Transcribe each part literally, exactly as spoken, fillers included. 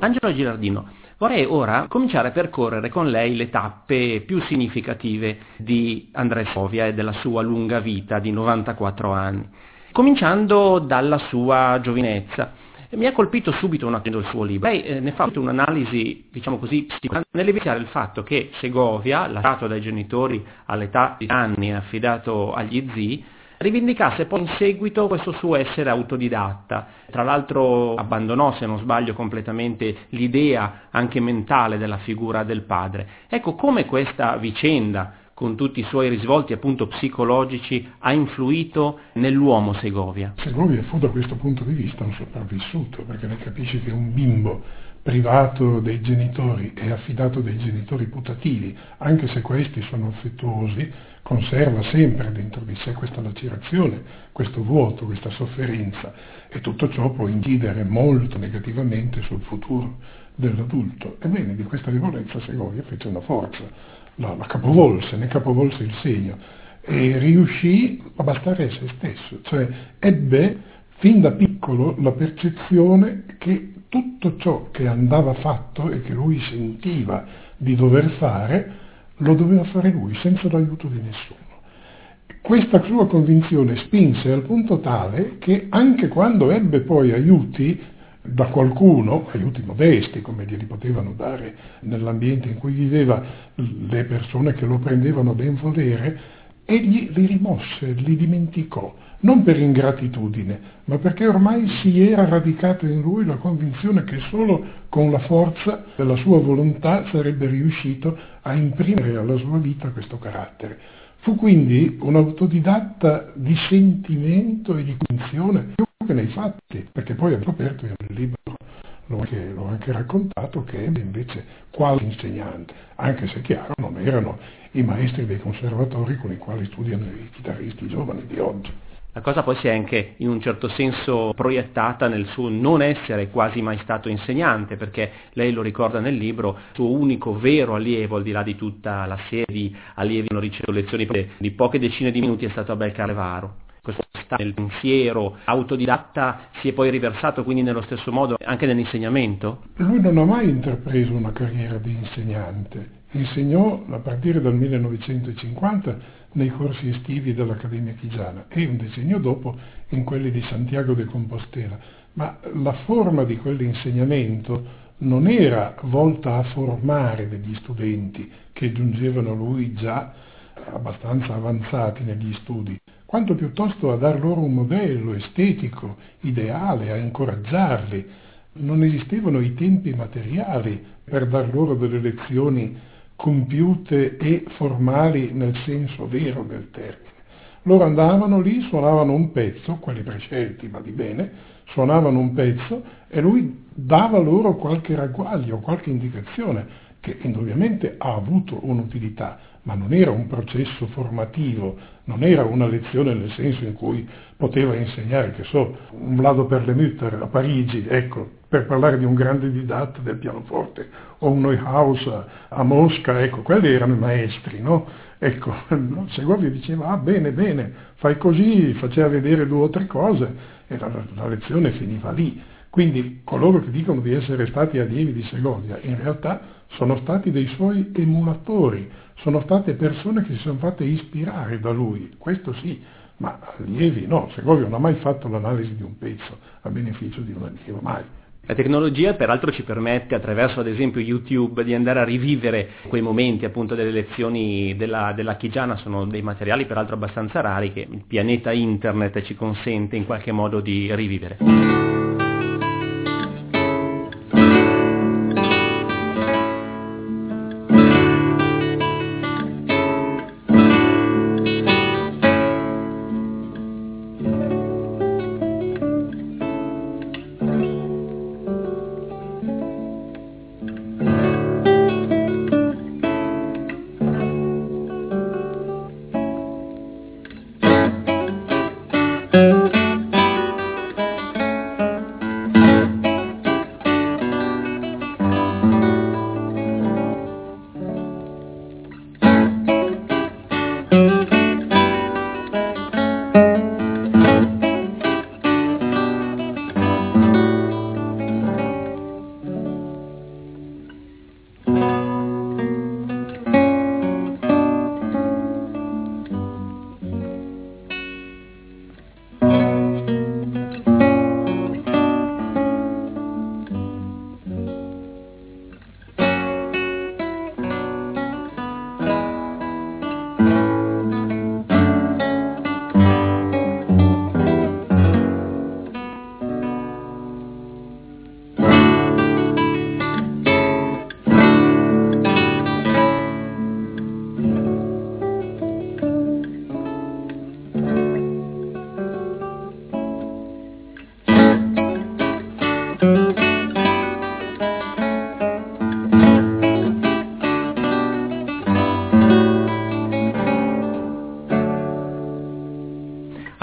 Angelo Girardino, vorrei ora cominciare a percorrere con lei le tappe più significative di André Segovia e della sua lunga vita di novantaquattro anni, cominciando dalla sua giovinezza. Mi ha colpito subito una cosa del suo libro. Lei eh, ne fa un'analisi, diciamo così, nell'evidenziare il fatto che Segovia, lasciato dai genitori all'età di anni e affidato agli zii, rivendicasse poi in seguito questo suo essere autodidatta. Tra l'altro abbandonò, se non sbaglio, completamente l'idea anche mentale della figura del padre. Ecco, come questa vicenda, con tutti i suoi risvolti appunto psicologici, ha influito nell'uomo Segovia? Segovia fu da questo punto di vista un sopravvissuto, perché ne capisce che un bimbo privato dei genitori e affidato dai genitori putativi, anche se questi sono affettuosi, conserva sempre dentro di sé questa lacerazione, questo vuoto, questa sofferenza, e tutto ciò può incidere molto negativamente sul futuro dell'adulto. Ebbene, di questa debolezza Segovia fece una forza. La, la capovolse, ne capovolse il segno e riuscì a bastare a se stesso, cioè ebbe fin da piccolo la percezione che tutto ciò che andava fatto e che lui sentiva di dover fare, lo doveva fare lui, senza l'aiuto di nessuno. Questa sua convinzione spinse al punto tale che anche quando ebbe poi aiuti da qualcuno, aiuti modesti come glieli potevano dare nell'ambiente in cui viveva le persone che lo prendevano a ben volere, egli li rimosse, li dimenticò, non per ingratitudine, ma perché ormai si era radicata in lui la convinzione che solo con la forza della sua volontà sarebbe riuscito a imprimere alla sua vita questo carattere. Fu quindi un autodidatta di sentimento e di convinzione più che nei fatti, perché poi ha scoperto nel libro, l'ho anche, l'ho anche raccontato, che ebbe invece quasi insegnante, anche se chiaro non erano i maestri dei conservatori con i quali studiano i chitarristi giovani di oggi. La cosa poi si è anche in un certo senso proiettata nel suo non essere quasi mai stato insegnante, perché lei lo ricorda nel libro, il suo unico vero allievo, al di là di tutta la serie di allievi che hanno ricevuto lezioni di poche decine di minuti, è stato Abel Carlevaro. Questo stato nel pensiero autodidatta si è poi riversato quindi nello stesso modo anche nell'insegnamento? Lui non ha mai intrapreso una carriera di insegnante, insegnò a partire dal millenovecentocinquanta nei corsi estivi dell'Accademia Chigiana e un decennio dopo in quelli di Santiago de Compostela, ma la forma di quell'insegnamento non era volta a formare degli studenti che giungevano a lui già abbastanza avanzati negli studi, quanto piuttosto a dar loro un modello estetico, ideale, a incoraggiarli. Non esistevano i tempi materiali per dar loro delle lezioni compiute e formali nel senso vero del termine. Loro andavano lì, suonavano un pezzo, quelli prescelti ma di bene, suonavano un pezzo e lui dava loro qualche ragguaglio, qualche indicazione che indubbiamente ha avuto un'utilità, ma non era un processo formativo, non era una lezione nel senso in cui poteva insegnare, che so, un Vlado Perlemütter a Parigi, ecco, per parlare di un grande didatta del pianoforte, o un Neuhaus a Mosca, ecco, quelli erano i maestri, no? Ecco, Segovia diceva, ah bene, bene, fai così, faceva vedere due o tre cose, e la, la lezione finiva lì. Quindi coloro che dicono di essere stati allievi di Segovia, in realtà sono stati dei suoi emulatori, sono state persone che si sono fatte ispirare da lui, questo sì, ma allievi no. Segovia non ha mai fatto l'analisi di un pezzo a beneficio di un allievo, mai. La tecnologia peraltro ci permette, attraverso ad esempio YouTube, di andare a rivivere quei momenti appunto delle lezioni della, della Chigiana. Sono dei materiali peraltro abbastanza rari che il pianeta internet ci consente in qualche modo di rivivere.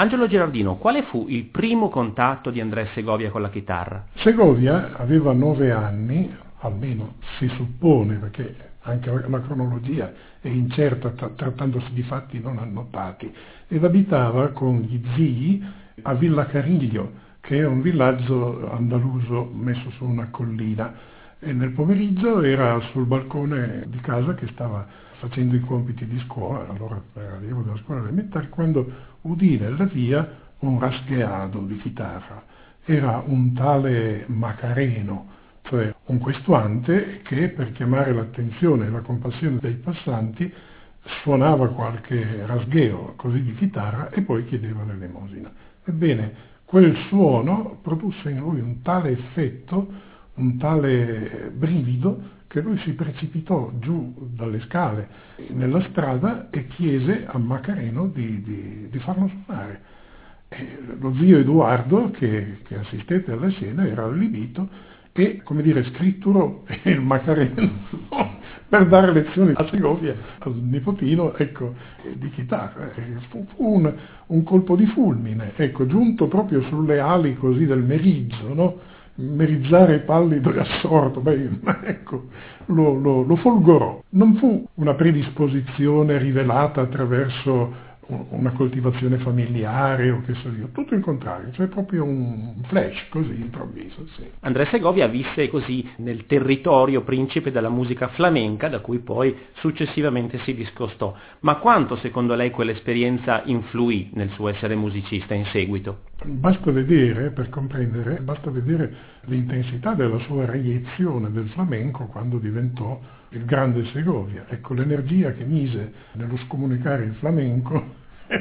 Angelo Girardino, quale fu il primo contatto di Andrés Segovia con la chitarra? Segovia aveva nove anni, almeno si suppone, perché anche la cronologia è incerta tra- trattandosi di fatti non annotati, ed abitava con gli zii a Villa Cariglio, che è un villaggio andaluso messo su una collina, e nel pomeriggio era sul balcone di casa che stava facendo i compiti di scuola, allora era allievo della scuola elementare, quando udì nella via un rasgueado di chitarra. Era un tale Macareno, cioè un questuante che per chiamare l'attenzione e la compassione dei passanti suonava qualche rasgueo così di chitarra e poi chiedeva l'elemosina. Ebbene, quel suono produsse in lui un tale effetto, un tale brivido, che lui si precipitò giù dalle scale nella strada e chiese a Macareno di, di, di farlo suonare. E lo zio Edoardo, che, che assistette alla scena, era allibito e, come dire, scritturò il Macareno per dare lezioni a Segovia, al nipotino, ecco, di chitarra. E fu, fu un, un colpo di fulmine, ecco, giunto proprio sulle ali così del meriggio, no? Merizzare pallido e assorto, beh, ecco, lo, lo, lo folgorò. Non fu una predisposizione rivelata attraverso una coltivazione familiare o che so io, tutto il contrario, cioè proprio un flash così improvviso. Sì. Andrés Segovia visse così nel territorio principe della musica flamenca, da cui poi successivamente si discostò. Ma quanto secondo lei quell'esperienza influì nel suo essere musicista in seguito? Basta vedere, per comprendere, basta vedere l'intensità della sua reiezione del flamenco quando diventò il grande Segovia. Ecco, l'energia che mise nello scomunicare il flamenco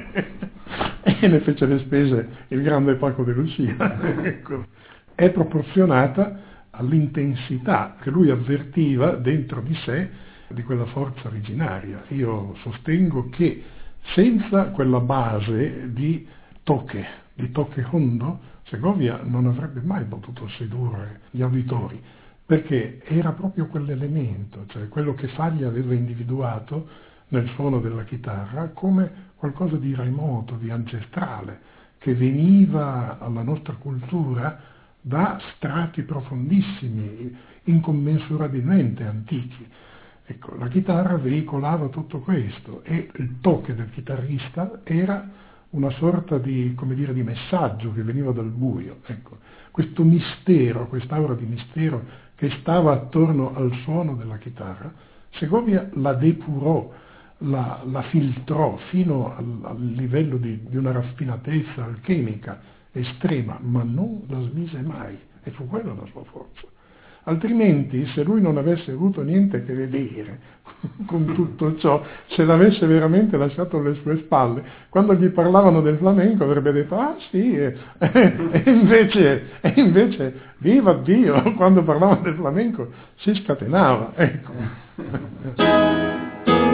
e ne fece le spese il grande Paco de Lucia, ecco, è proporzionata all'intensità che lui avvertiva dentro di sé di quella forza originaria. Io sostengo che senza quella base di tocche, di tocche hondo, Segovia non avrebbe mai potuto sedurre gli auditori, perché era proprio quell'elemento, cioè quello che Faglia aveva individuato nel suono della chitarra come qualcosa di remoto, di ancestrale, che veniva alla nostra cultura da strati profondissimi, incommensurabilmente antichi. Ecco, la chitarra veicolava tutto questo e il tocco del chitarrista era una sorta di, come dire, di messaggio che veniva dal buio. Ecco, questo mistero, quest'aura di mistero che stava attorno al suono della chitarra, Segovia la depurò, la, la filtrò fino al, al livello di, di una raffinatezza alchemica estrema, ma non la smise mai, e fu quella la sua forza. Altrimenti, se lui non avesse avuto niente a che vedere con tutto ciò, se l'avesse veramente lasciato alle sue spalle, quando gli parlavano del flamenco avrebbe detto ah sì, e, e, invece, e invece, viva Dio, quando parlavano del flamenco si scatenava, ecco.